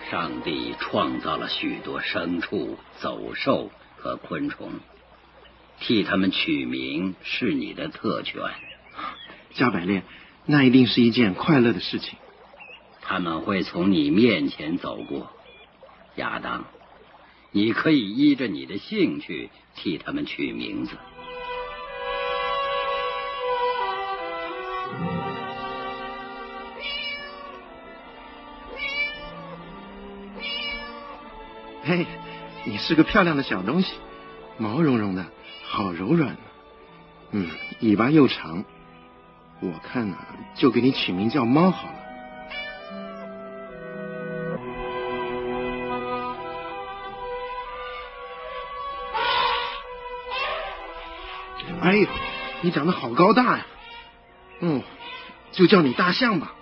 上帝创造了许多牲畜、走兽和昆虫，替他们取名是你的特权。 加百列，那一定是一件快乐的事情。 他们会从你面前走过，亚当，你可以依着你的兴趣替他们取名字。 嘿，你是个漂亮的小东西，毛茸茸的，好柔软啊。尾巴又长，我看就给你取名叫猫好了。哎呦，你长得好高大呀！就叫你大象吧。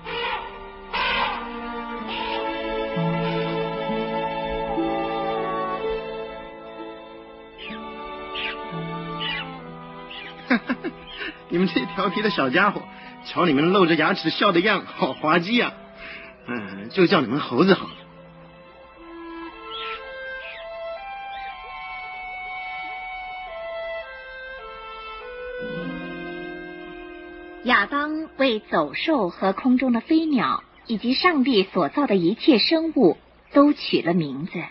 你们这调皮的小家伙，瞧你们露着牙齿笑的样，好滑稽啊！就叫你们猴子好了。 亚当为走兽和空中的飞鸟以及上帝所造的一切生物都取了名字。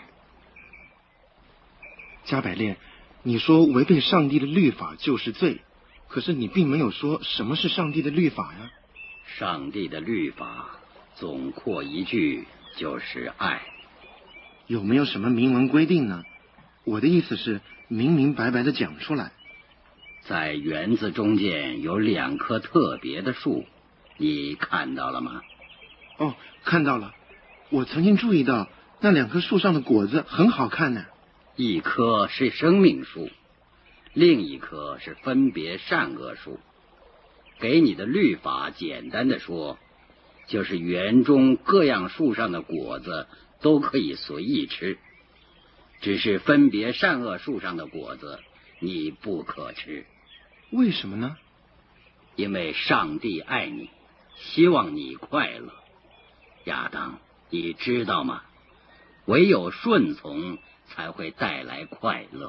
加百列，你说违背上帝的律法就是罪，可是你并没有说什么是上帝的律法呀。 上帝的律法总括一句就是爱。 有没有什么明文规定呢？我的意思是明明白白的讲出来。 在园子中间有2棵特别的树，你看到了吗？ 哦，看到了。我曾经注意到那2棵树上的果子很好看呢。 一棵是生命树，另一棵是分别善恶树。给你的律法简单的说，就是园中各样树上的果子都可以随意吃，只是分别善恶树上的果子你不可吃。 为什么呢？ 因为上帝爱你，希望你快乐。亚当，你知道吗？唯有顺从才会带来快乐。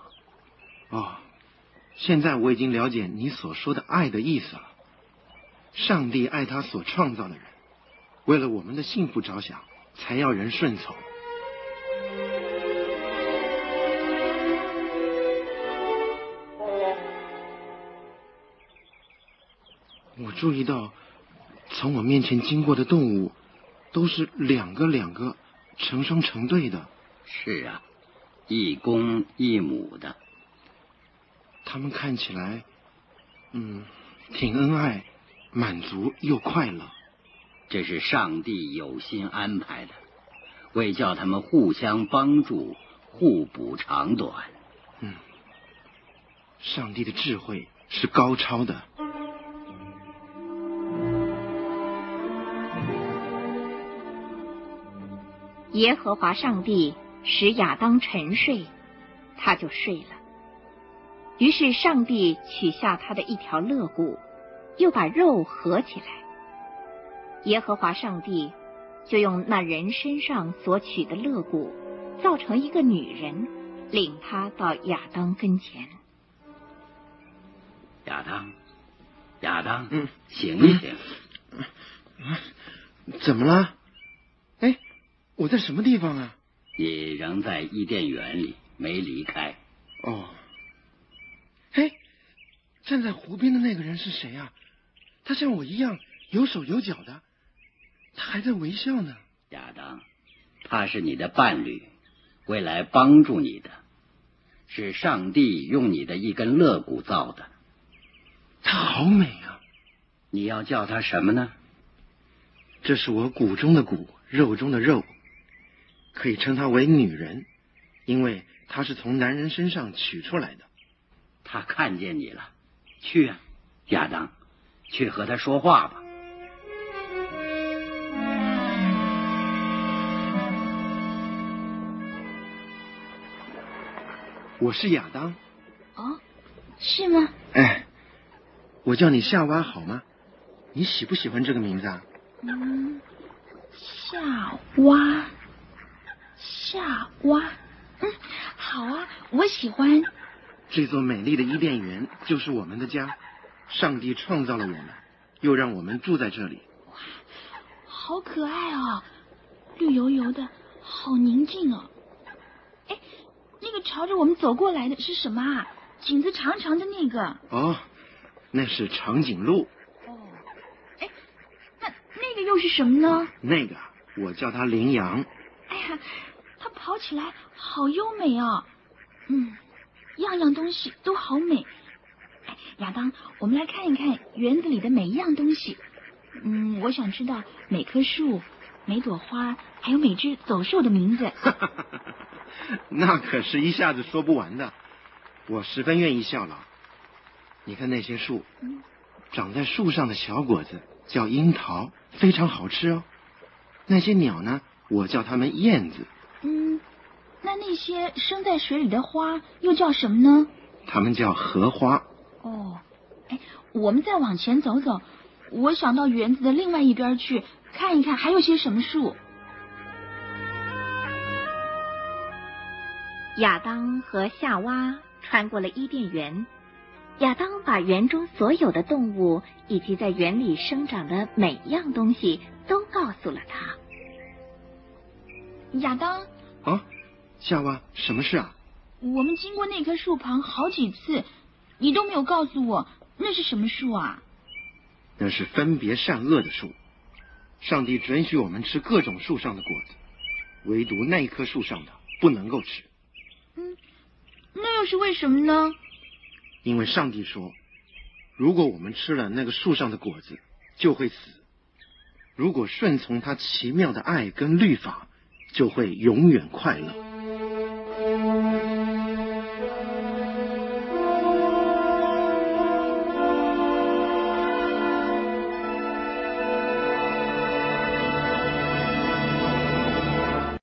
现在我已经了解你所说的爱的意思了。上帝爱他所创造的人，为了我们的幸福着想，才要人顺从。我注意到从我面前经过的动物都是两个成双成对的。 是啊，一公一母的。 他们看起来挺恩爱，满足又快乐。 这是上帝有心安排的，为叫他们互相帮助，互补长短。 上帝的智慧是高超的。 耶和华上帝使亚当沉睡，他就睡了。于是上帝取下他的一条肋骨，又把肉合起来。耶和华上帝就用那人身上所取的肋骨，造成一个女人，领他到亚当跟前。 亚当，醒一醒。 怎么了？我在什么地方啊？ 你仍在伊甸园里，没离开。 站在湖边的那个人是谁啊？他像我一样有手有脚的，他还在微笑呢。 亚当，他是你的伴侣，会来帮助你的，是上帝用你的一根肋骨造的。 他好美啊！ 你要叫他什么呢？ 这是我骨中的骨，肉中的肉，可以称她为女人，因为她是从男人身上取出来的。 他看见你了，去啊，亚当，去和他说话吧。 我是亚当。 是吗？ 我叫你夏娃好吗？你喜不喜欢这个名字啊？ 夏娃， 夏娃，好啊，我喜欢。 这座美丽的伊甸园就是我们的家，上帝创造了我们，又让我们住在这里。 哇，好可爱啊，绿油油的，好宁静哦。哎，那个朝着我们走过来的是什么啊？颈子长长的那个。 哦，那是长颈鹿。 哦，哎，那个又是什么呢？ 那个我叫它羚羊。 哎呀，它跑起来好优美啊。样样东西都好美。哎，亚当，我们来看一看园子里的每一样东西。我想知道每棵树、每朵花，还有每只走兽的名字。 那可是一下子说不完的，我十分愿意效劳。你看那些树，长在树上的小果子叫樱桃，非常好吃哦。那些鸟呢，我叫它们燕子。 那些生在水里的花又叫什么呢？ 它们叫荷花。 哦，哎，我们再往前走走，我想到园子的另外一边去看一看，还有些什么树。 亚当和夏娃穿过了伊甸园，亚当把园中所有的动物以及在园里生长的每样东西都告诉了他。 亚当， 夏娃，什么事啊？ 我们经过那棵树旁好几次，你都没有告诉我那是什么树啊？ 那是分别善恶的树。上帝准许我们吃各种树上的果子，唯独那一棵树上的不能够吃。 那又是为什么呢？ 因为上帝说，如果我们吃了那个树上的果子，就会死；如果顺从他奇妙的爱跟律法，就会永远快乐。